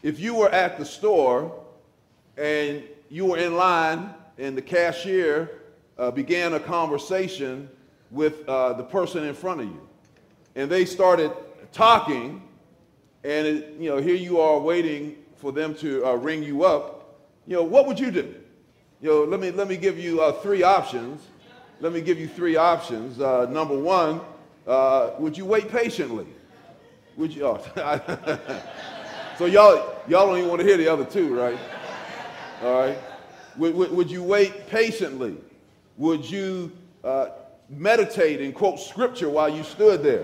if you were at the store and you were in line and the cashier began a conversation with the person in front of you, and they started talking, and here you are waiting for them to ring you up, what would you do? Let me give you three options. Let me give you three options. Number one, would you wait patiently? Would you? So y'all don't even want to hear the other two, right? All right. Would you wait patiently? Would you meditate and quote scripture while you stood there?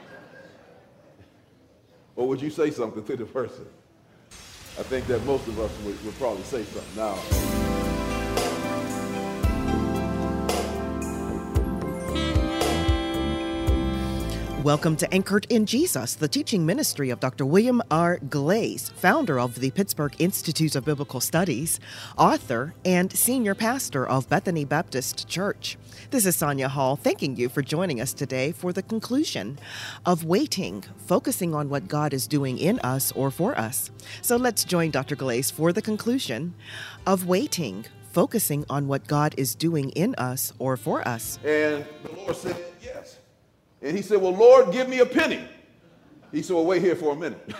Or would you say something to the person? I think that most of us would probably say something. Now, welcome to Anchored in Jesus, the teaching ministry of Dr. William R. Glaze, founder of the Pittsburgh Institute of Biblical Studies, author, and senior pastor of Bethany Baptist Church. This is Sonia Hall, thanking you for joining us today for the conclusion of Waiting, focusing on what God is doing in us or for us. So let's join Dr. Glaze for the conclusion of Waiting, focusing on what God is doing in us or for us. And the Lord said, yes. And he said, well, Lord, give me a penny. He said, well, wait here for a minute.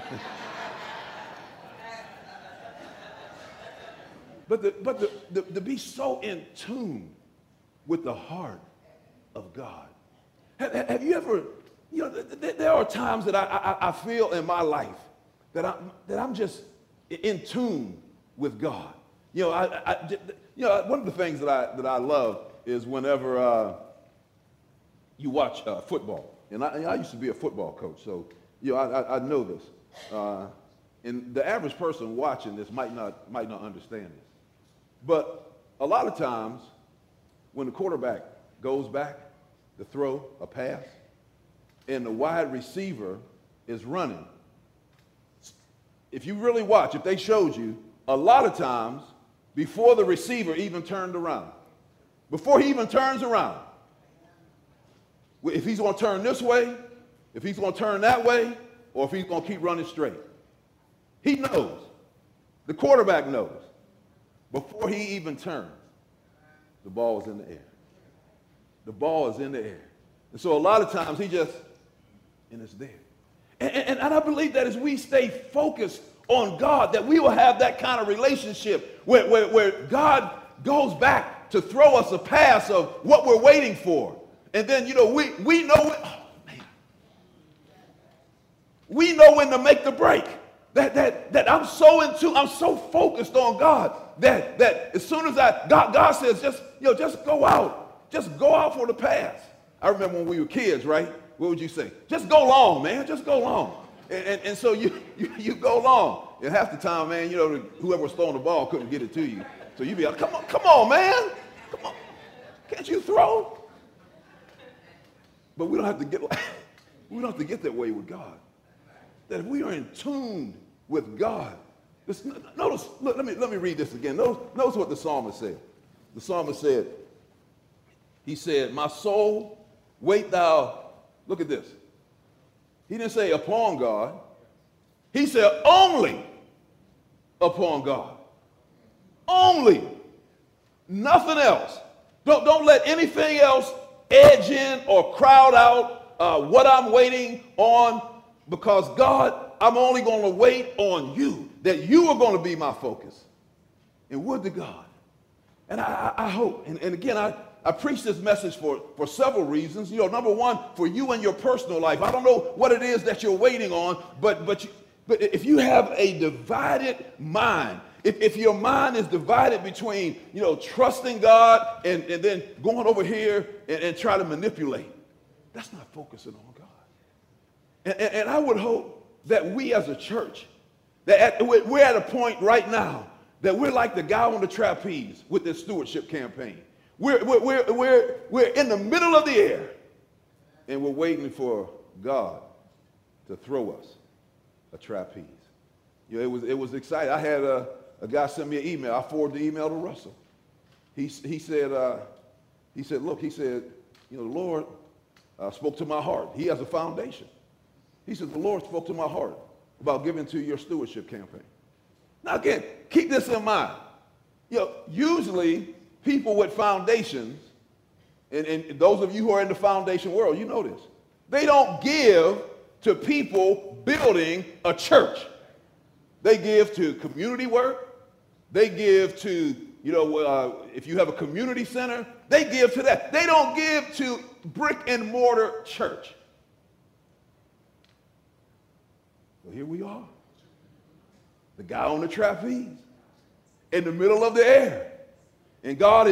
But to be so in tune with the heart of God. Have you ever, there are times that I feel in my life that I'm just in tune with God. One of the things that I love is whenever you watch football, and I used to be a football coach, so I know this. And the average person watching this might not understand this, but a lot of times when the quarterback goes back to throw a pass, and the wide receiver is running, if you really watch, if they showed you, a lot of times before the receiver even turned around, before he even turns around. If he's going to turn this way, if he's going to turn that way, or if he's going to keep running straight. He knows. The quarterback knows. Before he even turns, the ball is in the air. The ball is in the air. And so a lot of times and it's there. And I believe that as we stay focused on God, that we will have that kind of relationship where God goes back to throw us a pass of what we're waiting for. And then, we know we know when to make the break. That I'm so I'm so focused on God that as soon as God says, just go out. Just go out for the pass. I remember when we were kids, right? What would you say? Just go long, man. Just go long. And so you go long. And half the time, man, whoever was throwing the ball couldn't get it to you. So you'd be like, come on, man. Come on. Can't you throw? But we don't have to get that way with God. That if we are in tune with God, notice. Look, let me read this again. Notice what the psalmist said. The psalmist said, he said, "My soul, wait thou." Look at this. He didn't say upon God. He said only upon God. Only. Nothing else. Don't let anything else edge in or crowd out what I'm waiting on, because God, I'm only going to wait on you, that you are going to be my focus. And would to God. And I hope, and again, I preach this message for several reasons. Number one, for you and your personal life. I don't know what it is that you're waiting on, but if you have a divided mind, if your mind is divided between, trusting God and then going over here and try to manipulate, that's not focusing on God. And I would hope that we as a church, that we're at a point right now that we're like the guy on the trapeze with this stewardship campaign. We're in the middle of the air, and we're waiting for God to throw us a trapeze. It was exciting. I had a guy send me an email. I forwarded the email to Russell. He said, look, the Lord spoke to my heart. He has a foundation. He said, the Lord spoke to my heart about giving to your stewardship campaign. Now again, keep this in mind. Usually people with foundations, and those of you who are in the foundation world, you know this. They don't give to people building a church. They give to community work. They give to, if you have a community center, they give to that. They don't give to brick and mortar church. Well, here we are. The guy on the trapeze in the middle of the air. And God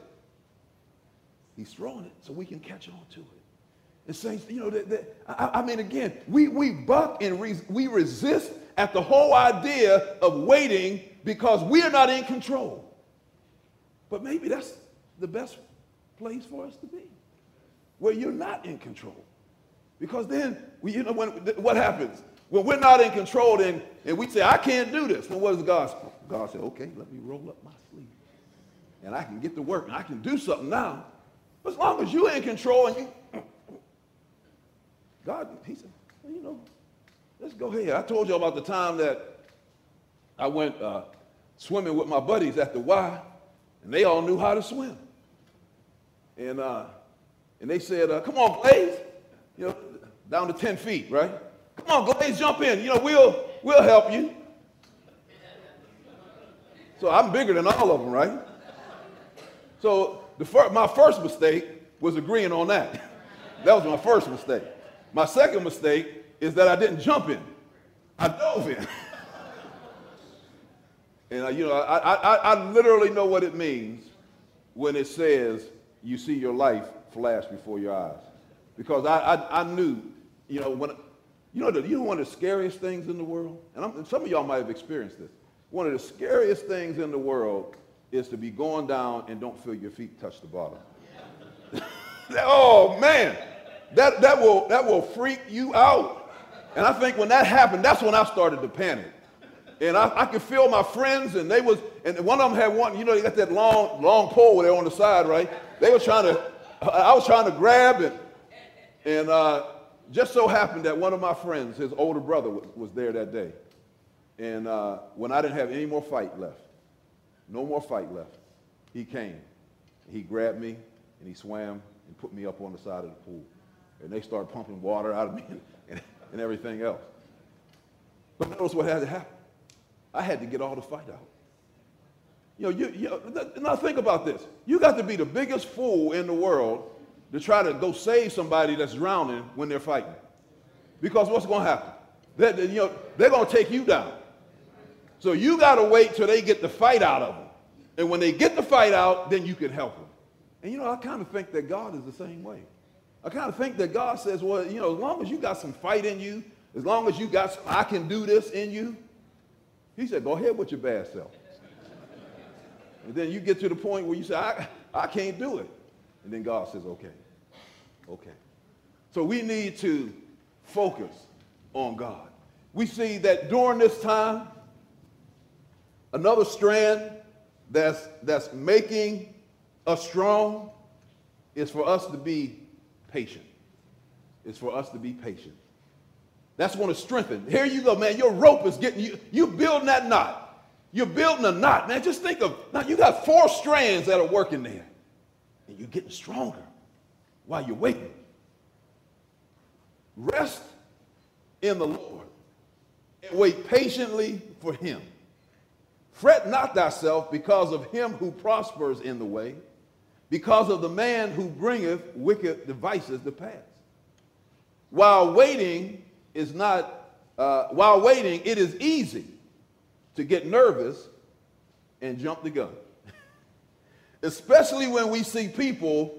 he's throwing it so we can catch on to it. And saints, again, we buck and we resist at the whole idea of waiting because we are not in control. But maybe that's the best place for us to be, where you're not in control. Because then, what happens? When we're not in control and we say, I can't do this, then what does God say? God said, okay, let me roll up my sleeve. And I can get to work and I can do something now. But as long as you're in control and God, he said, let's go ahead. I told you about the time that I went swimming with my buddies at the Y, and they all knew how to swim. And they said, come on, Blaze, down to 10 feet, right? Come on, Blaze, jump in. We'll help you. So I'm bigger than all of them, right? So my first mistake was agreeing on that. That was my first mistake. My second mistake is that I didn't jump in. I dove in. And, I literally know what it means when it says you see your life flash before your eyes. Because I knew, one of the scariest things in the world, and some of y'all might have experienced this, one of the scariest things in the world is to be going down and don't feel your feet touch the bottom. Oh, man. That will freak you out. And I think when that happened, that's when I started to panic. And I could feel my friends, and one of them had one, they got that long pole there on the side, right? I was trying to grab it. And just so happened that one of my friends, his older brother, was there that day. And when I didn't have any more fight left, no more fight left, he came. He grabbed me, and he swam and put me up on the side of the pool. And they started pumping water out of me and everything else. But notice what had to happen. I had to get all the fight out. Now think about this. You got to be the biggest fool in the world to try to go save somebody that's drowning when they're fighting. Because what's going to happen? They're going to take you down. So you got to wait till they get the fight out of them. And when they get the fight out, then you can help them. And I kind of think that God is the same way. I kind of think that God says, well, as long as you got some fight in you, as long as you got some I can do this in you, he said, go ahead with your bad self. And then you get to the point where you say, I can't do it. And then God says, okay. So we need to focus on God. We see that during this time, another strand that's making us strong is for us to be patient. It's for us to be patient. That's going to strengthen. Here you go, man. Your rope is getting you. You're building that knot. You're building a knot, man. Just think of, now you got 4 strands that are working there. And you're getting stronger while you're waiting. Rest in the Lord and wait patiently for him. Fret not thyself because of him who prospers in the way, because of the man who bringeth wicked devices to pass. While waiting, it is easy to get nervous and jump the gun. Especially when we see people,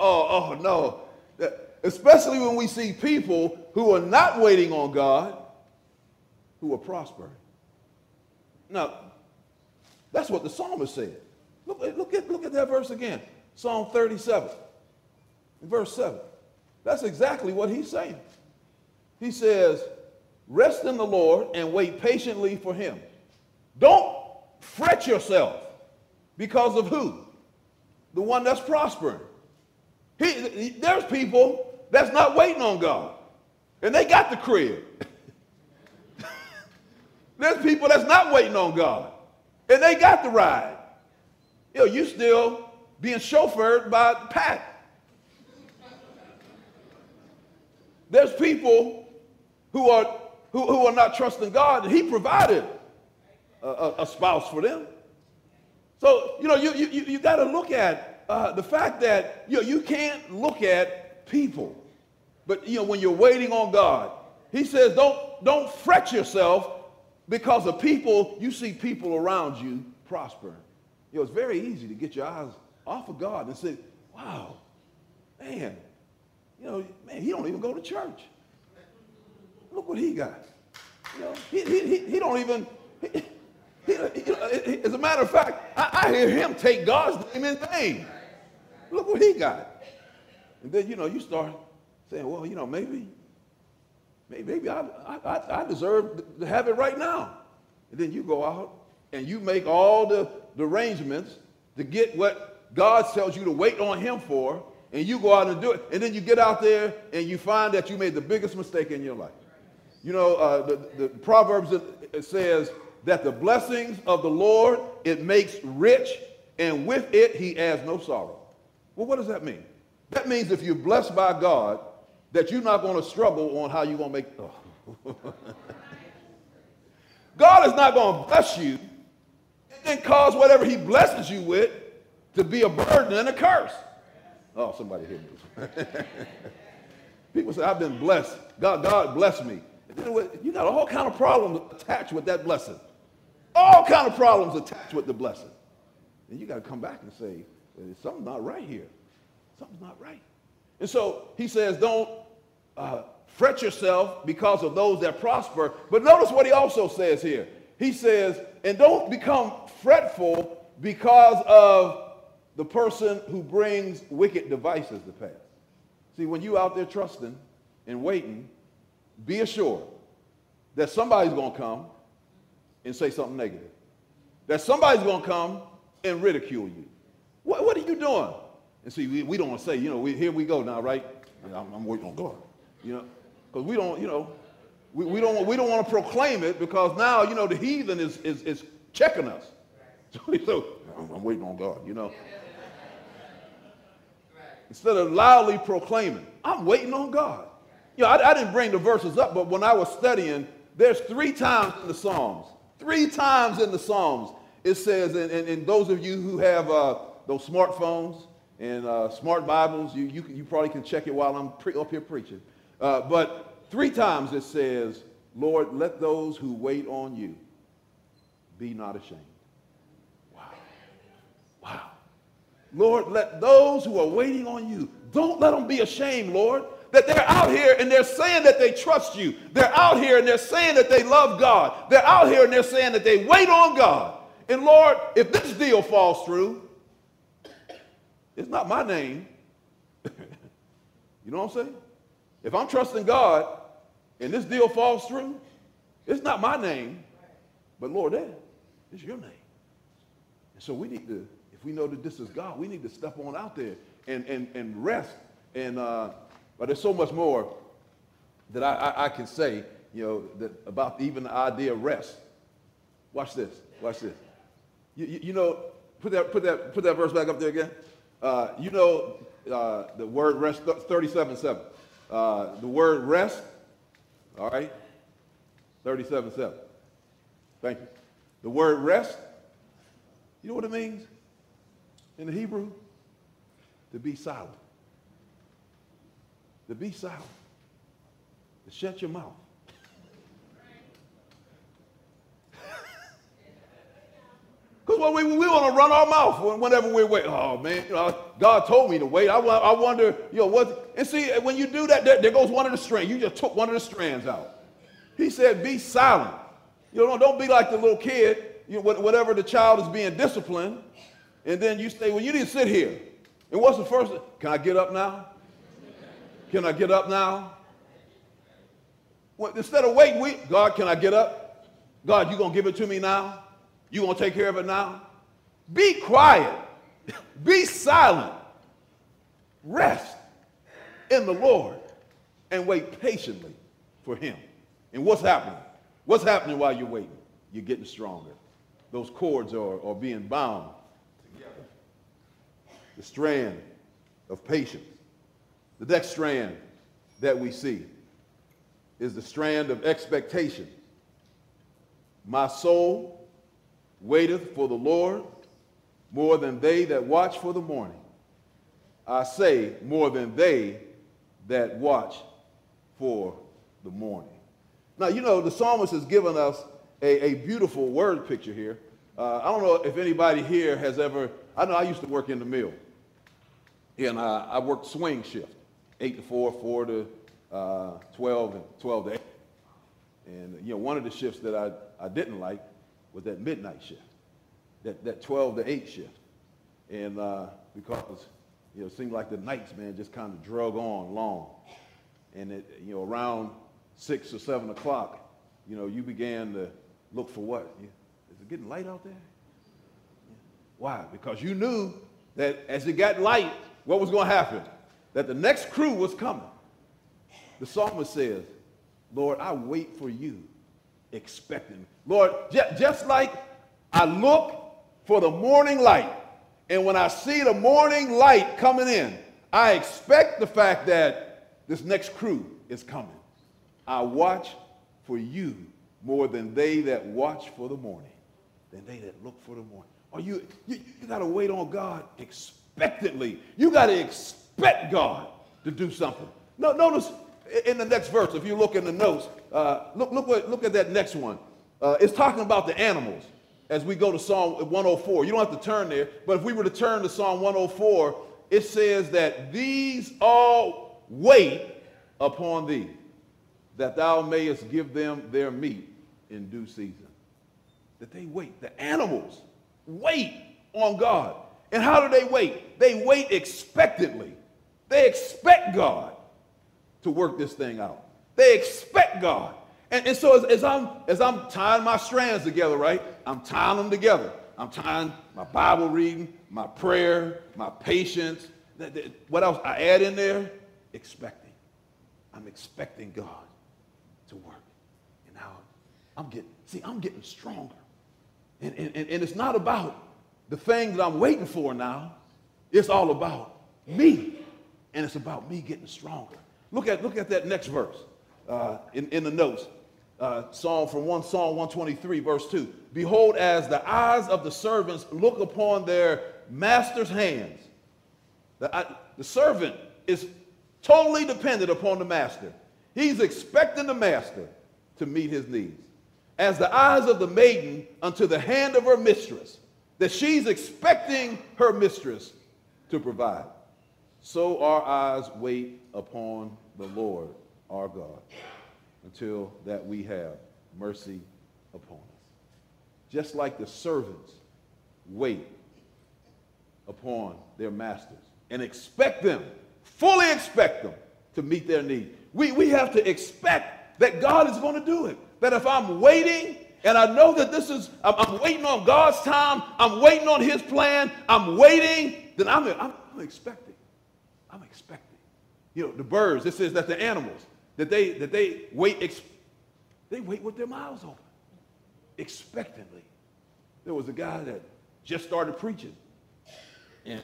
especially when we see people who are not waiting on God, who are prospering. Now, that's what the psalmist said. Look at that verse again. Psalm 37, verse 7. That's exactly what he's saying. He says, rest in the Lord and wait patiently for him. Don't fret yourself because of who? The one that's prospering. There's people that's not waiting on God. And they got the crib. There's people that's not waiting on God, and they got the ride. You still being chauffeured by Pat. There's people who are not trusting God, and he provided a spouse for them. So, you got to look at the fact that, you can't look at people. But, when you're waiting on God, he says, don't fret yourself because of people. You see people around you prosper. It's very easy to get your eyes off of God and say, wow, man, he don't even go to church. Look what he got. He don't even, as a matter of fact, I hear him take God's name in vain. Look what he got. And then, you start saying, well, maybe I deserve to have it right now. And then you go out and you make all the arrangements to get what God tells you to wait on him for, and you go out and do it. And then you get out there and you find that you made the biggest mistake in your life. The Proverbs, it says that the blessings of the Lord, it makes rich, and with it he adds no sorrow. Well, what does that mean? That means if you're blessed by God, that you're not going to struggle on how you're going to make. Oh. God is not going to bless you and then cause whatever he blesses you with to be a burden and a curse. Oh, somebody hit me. People say, I've been blessed. God blessed me. You got all kind of problems attached with that blessing. All kind of problems attached with the blessing. And you got to come back and say, something's not right here. Something's not right. And so he says, don't fret yourself because of those that prosper. But notice what he also says here. He says, and don't become fretful because of the person who brings wicked devices to pass. See, when you out there trusting and waiting, be assured that somebody's going to come and say something negative. That somebody's going to come and ridicule you. What are you doing? And see, we don't want to say, here we go now, right? I'm waiting on God, because we don't, we don't want to proclaim it because now, the heathen is checking us. So I'm waiting on God, Instead of loudly proclaiming, I'm waiting on God. I didn't bring the verses up, but when I was studying, there's 3 times in the Psalms. 3 times in the Psalms it says, and those of you who have those smartphones and smart Bibles, you probably can check it while I'm up here preaching. But 3 times it says, Lord, let those who wait on you be not ashamed. Wow. Wow. Lord, let those who are waiting on you, don't let them be ashamed, Lord. That they're out here and they're saying that they trust you. They're out here and they're saying that they love God. They're out here and they're saying that they wait on God. And Lord, if this deal falls through, it's not my name. You know what I'm saying? If I'm trusting God and this deal falls through, it's not my name, but Lord, it's your name. And so we need to, if we know that this is God, we need to step on out there and rest. And but there's so much more that I can say, that about even the idea of rest. Watch this. Watch this. Put that verse back up there again. The word rest, 37:7. The word rest, all right, 37:7. Thank you. The word rest, you know what it means in the Hebrew? To be silent. To be silent. To shut your mouth. Because we want to run our mouth whenever we're waiting. Oh, man, God told me to wait. I wonder, what. And see, when you do that, there goes one of the strands. You just took one of the strands out. He said, be silent. Don't be like the little kid, whatever the child is being disciplined. And then you say, well, you need to sit here. And what's the first thing? Can I get up now? Can I get up now? Well, instead of waiting, God, can I get up? God, you going to give it to me now? You going to take care of it now? Be quiet. Be silent. Rest in the Lord and wait patiently for him. And what's happening? What's happening while you're waiting? you're getting stronger. Those cords are being bound together. The strand of patience. The next strand that we see is the strand of expectation. My soul waiteth for the Lord more than they that watch for the morning. I say, more than they that watch for the morning. Now, you know, the psalmist has given us a beautiful word picture here. I don't know if anybody here has ever, I know I used to work in the mill. And I worked swing shift, 8 to 4, 4 to 12, and 12 to 8. And, you know, one of the shifts that I didn't like was that midnight shift, that 12 to 8 shift. And because, you know, it seemed like the nights, man, just kind of drug on long. And, you know, around 6 or 7 o'clock, you know, you began to look for what? Is it getting light out there? Why? Because you knew that as it got light, what was going to happen? That the next crew was coming. The psalmist says, Lord, I wait for you, expecting. Lord, just like I look for the morning light, and when I see the morning light coming in, I expect the fact that this next crew is coming. I watch for you more than they that watch for the morning, than they that look for the morning. Or you got to wait on God expectantly. You got to expect God to do something. No, notice in the next verse, if you look in the notes, look at that next one. It's talking about the animals as we go to Psalm 104. You don't have to turn there, but if we were to turn to Psalm 104, it says that these all wait upon thee, that thou mayest give them their meat in due season. That they wait. The animals wait on God. And how do they wait? They wait expectantly. They expect God to work this thing out. They expect God. And so as I'm tying my strands together, right? I'm tying them together. I'm tying my Bible reading, my prayer, my patience. What else I add in there? Expecting. I'm expecting God to work. And now I'm getting stronger. And it's not about the thing that I'm waiting for now. It's all about me. And it's about me getting stronger. Look at that next verse in the notes. Psalm 123, verse 2. Behold, as the eyes of the servants look upon their master's hands. The servant is totally dependent upon the master. He's expecting the master to meet his needs. As the eyes of the maiden unto the hand of her mistress, that she's expecting her mistress to provide. So our eyes wait upon the Lord our God, until that we have mercy upon us. Just like the servants wait upon their masters and expect them, fully expect them to meet their need. We have to expect that God is going to do it. That if I'm waiting and I know that I'm waiting on God's time, I'm waiting on his plan, I'm waiting, then I'm expecting. I'm expecting. You know, the birds, it says that the animals, that they wait, they wait with their mouths open, expectantly. There was a guy that just started preaching, and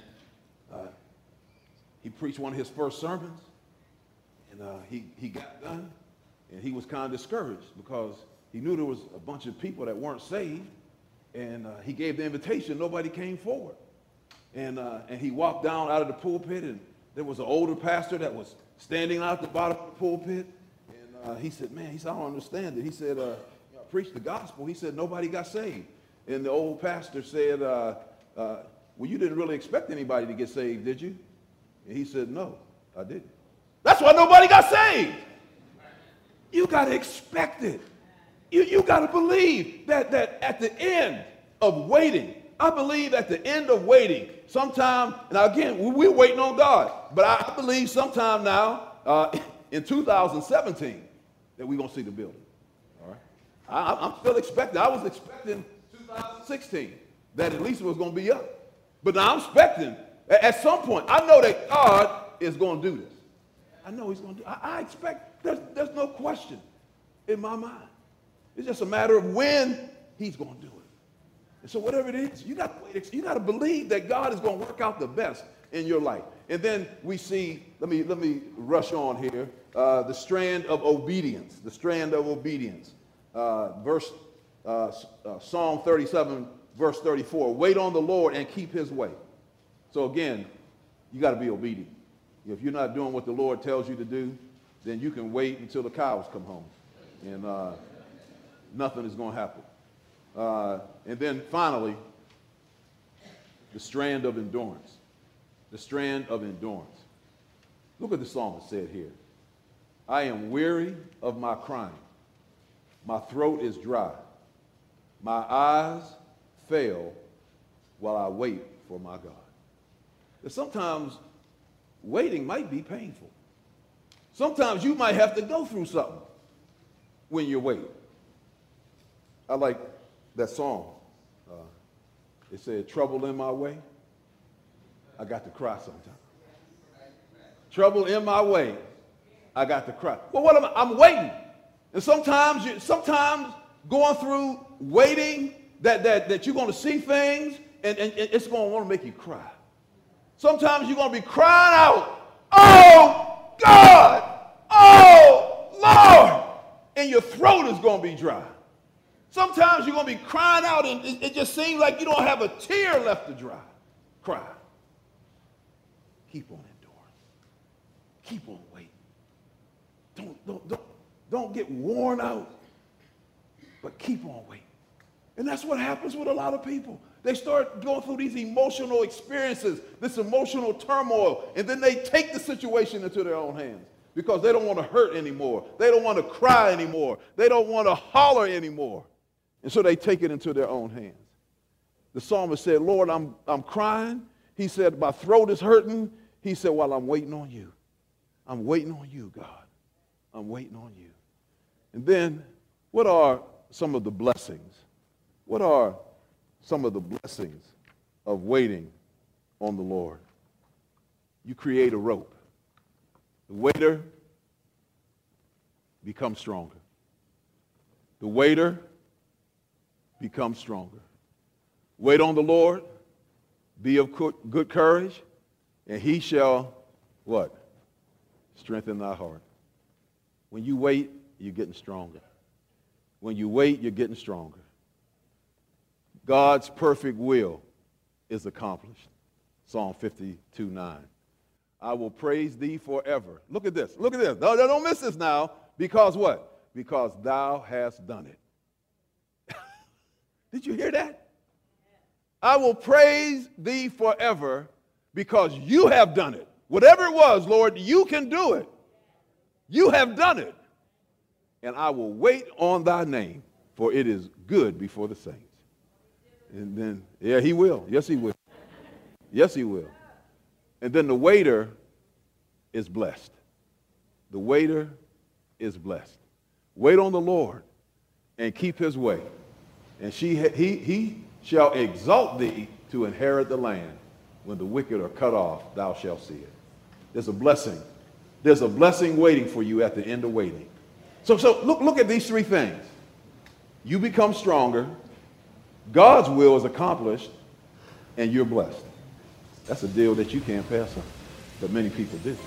he preached one of his first sermons, and he got done, and he was kind of discouraged because he knew there was a bunch of people that weren't saved, and he gave the invitation, nobody came forward. And he walked down out of the pulpit, and there was an older pastor that was standing out at the bottom of the pulpit, and he said, man, I don't understand it. He said, preach the gospel. He said, nobody got saved. And the old pastor said, well, you didn't really expect anybody to get saved, did you? And he said, no, I didn't. That's why nobody got saved. You got to expect it. You got to believe that at the end of waiting, I believe at the end of waiting, sometime, now again, we're waiting on God, but I believe sometime now in 2017 that we're going to see the building. All right? I'm still expecting. I was expecting 2016 that at least it was going to be up. But now I'm expecting at some point, I know that God is going to do this. I know he's going to do it. I expect, there's no question in my mind. It's just a matter of when he's going to do it. And so whatever it is, you got to believe that God is going to work out the best in your life. And then we see, let me rush on here, the strand of obedience. The strand of obedience. Psalm 37, verse 34. Wait on the Lord and keep his way. So again, you got to be obedient. If you're not doing what the Lord tells you to do, then you can wait until the cows come home. And nothing is going to happen. And then finally, the strand of endurance. The strand of endurance. Look what the psalmist said here. I am weary of my crying. My throat is dry. My eyes fail while I wait for my God. And sometimes waiting might be painful. Sometimes you might have to go through something when you're waiting. I like that song. It said, trouble in my way. I got to cry sometimes. Trouble in my way. I got to cry. Well, what am I? I'm waiting. And sometimes going through waiting that you're going to see things and it's going to want to make you cry. Sometimes you're going to be crying out, oh, God, oh, Lord, and your throat is going to be dry. Sometimes you're going to be crying out and it just seems like you don't have a tear left to dry. Cry. Keep on enduring. Keep on waiting. Don't get worn out, but keep on waiting. And that's what happens with a lot of people. They start going through these emotional experiences, this emotional turmoil, and then they take the situation into their own hands because they don't want to hurt anymore. They don't want to cry anymore. They don't want to holler anymore. And so they take it into their own hands. The psalmist said, Lord, I'm crying. He said, my throat is hurting. He said, well, I'm waiting on you. I'm waiting on you, God. I'm waiting on you. And then what are some of the blessings? What are some of the blessings of waiting on the Lord? You create a rope. The waiter becomes stronger. The waiter becomes stronger. Wait on the Lord, be of good courage, and he shall, what? Strengthen thy heart. When you wait, you're getting stronger. When you wait, you're getting stronger. God's perfect will is accomplished. Psalm 52:9. I will praise thee forever. Look at this. Look at this. No, don't miss this now. Because what? Because thou hast done it. Did you hear that? I will praise thee forever because you have done it. Whatever it was, Lord, you can do it. You have done it. And I will wait on thy name, for it is good before the saints. And then, yeah, he will. Yes, he will. Yes, he will. And then the waiter is blessed. The waiter is blessed. Wait on the Lord and keep his way. And he shall exalt thee to inherit the land. When the wicked are cut off, thou shalt see it. There's a blessing. There's a blessing waiting for you at the end of waiting. So look at these three things. You become stronger. God's will is accomplished, and you're blessed. That's a deal that you can't pass up, but many people do.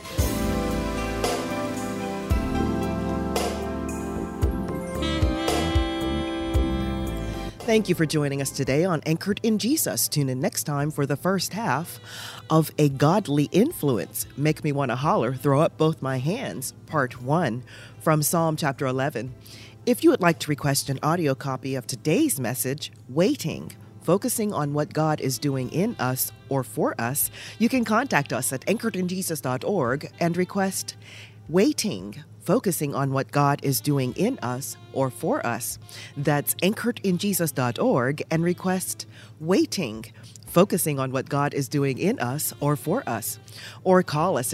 Thank you for joining us today on Anchored in Jesus. Tune in next time for the first half of A Godly Influence. Make Me Want to Holler, Throw Up Both My Hands, Part 1 from Psalm chapter 11. If you would like to request an audio copy of today's message, Waiting, focusing on what God is doing in us or for us, you can contact us at anchoredinjesus.org and request Waiting, focusing on what God is doing in us or for us. That's anchoredinjesus.org and request Waiting, focusing on what God is doing in us or for us. Or call us at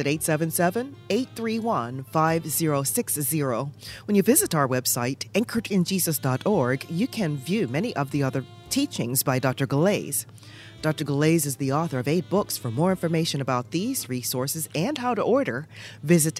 877-831-5060. When you visit our website, anchoredinjesus.org, you can view many of the other teachings by Dr. Galais. Dr. Galais is the author of 8 books. For more information about these resources and how to order, visit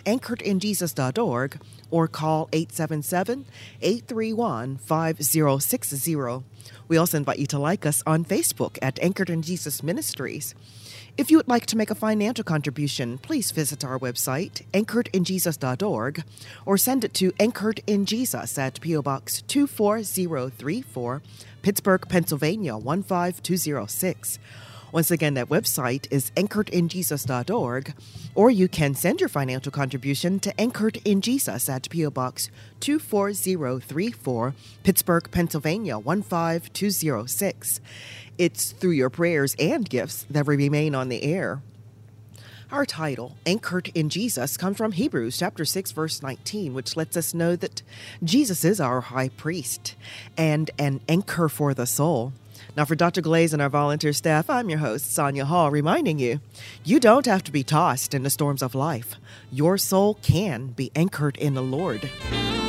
anchoredinjesus.org or call 877-831-5060. We also invite you to like us on Facebook at Anchored in Jesus Ministries. If you would like to make a financial contribution, please visit our website, anchoredinjesus.org, or send it to Anchored in Jesus at P.O. Box 24034, Pittsburgh, Pennsylvania 15206. Once again, that website is anchoredinjesus.org, or you can send your financial contribution to Anchored in Jesus at P.O. Box 24034, Pittsburgh, Pennsylvania 15206. It's through your prayers and gifts that we remain on the air. Our title, Anchored in Jesus, comes from Hebrews chapter 6, verse 19, which lets us know that Jesus is our high priest and an anchor for the soul. Now, for Dr. Glaze and our volunteer staff, I'm your host, Sonia Hall, reminding you, you don't have to be tossed in the storms of life. Your soul can be anchored in the Lord.